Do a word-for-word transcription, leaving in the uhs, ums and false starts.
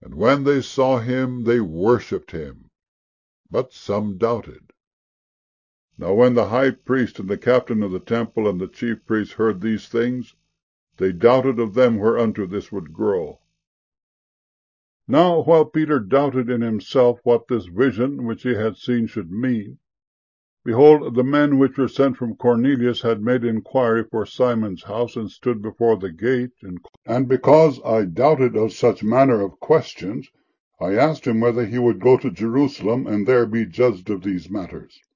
And when they saw him, they worshipped him. But some doubted. Now when the high priest and the captain of the temple and the chief priests heard these things, they doubted of them whereunto this would grow. Now while Peter doubted in himself what this vision which he had seen should mean, behold, the men which were sent from Cornelius had made inquiry for Simon's house, and stood before the gate. And, and because I doubted of such manner of questions, I asked him whether he would go to Jerusalem, and there be judged of these matters.